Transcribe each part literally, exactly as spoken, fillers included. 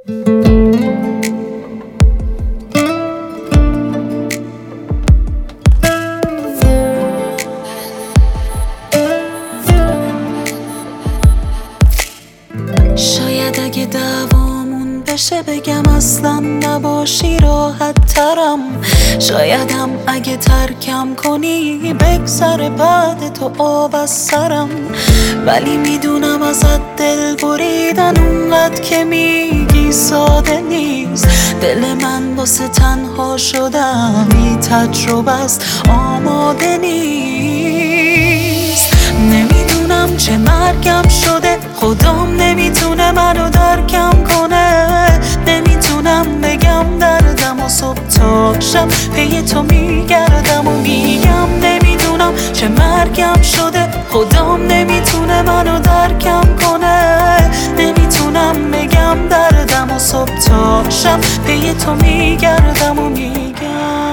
شاید اگه دعوامون بشه بگم اصلا نباشی راحت ترم. شایدم اگه ترکم کنی بگذره بعد تو آب از سرم. ولی میدونم ازت دل بریدن اونقدر که میگی ساده نیست. دل من واسه تنها شدم بی تجربه است، آماده نیست. نمیدونم چه مرگم شده، خدام نمیتونه منو درکم کنه. نمیتونم بگم دردم و صبح تا شب پی تو میگردم و میگم نمیدونم چه مرگم شده، خدام نمیتونه منو درکم کنه. نمیتونم بگم دردم و صبح تا شب پی تو میگردم و میگم.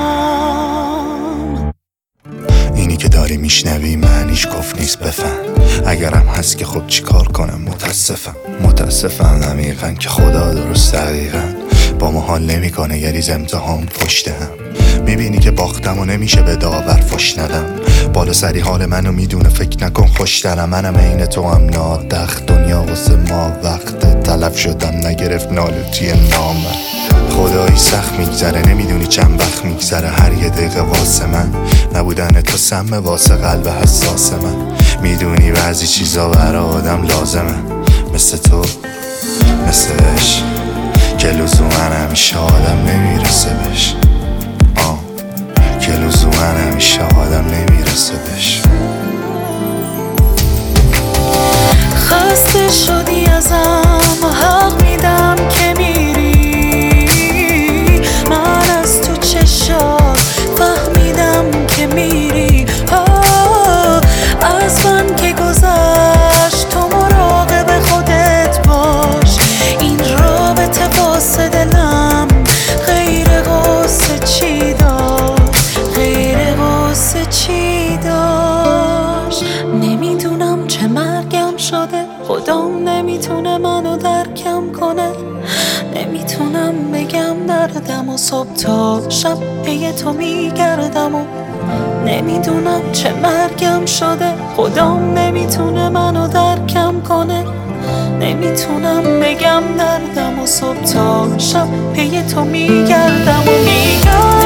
اینی که داری میشنوی معنیش کف نیست، بفهم. اگرم هست که خب چی کار کنم، متاسفم متاسفم عمیقا که خدا درست دقیقا با ما حال نمی کنه. یه ریز امتحان پشت هم میبینی که باختم و نمیشه به داور فش ندم. بالا سری حال منو میدونه، فکر نکن خوش دارم. منم عین تو هم نادخت، دنیا واسه ما وقت تلف شدم نگرفت نالوتی نامه. خدایی سخت میگذره، نمیدونی چند وقت میگذره. هر یه دقیقه واسه من نبودن تو سمه واسه قلب حساس من. میدونی بعضی چیزا برا آدم لازمه، مثل تو مثل عشق که لزومن همیشه آدم نمیرسه بهش. آه که لزومن همیشه آدم نمیرسه بهش. خسته شدی ازم و حق میدم که میری. من از تو چشات فهمیدم که میری. از من که گذشت تو مراقب خودت باش. این رابطه واسه دلم غیر قصه چی داشت، غیر قصه چی داشت. نمیدونم چه مرگم شده، خدام نمیتونه منو درکم کنه. نمیتونم بگم دردم و صبح تا شب پی تو میگردم و نمیدونم چه مرگم شده، خدام نمیتونه منو درکم کنه. نمیتونم بگم دردم و صبح تا شب پی تو میگردم و میگم.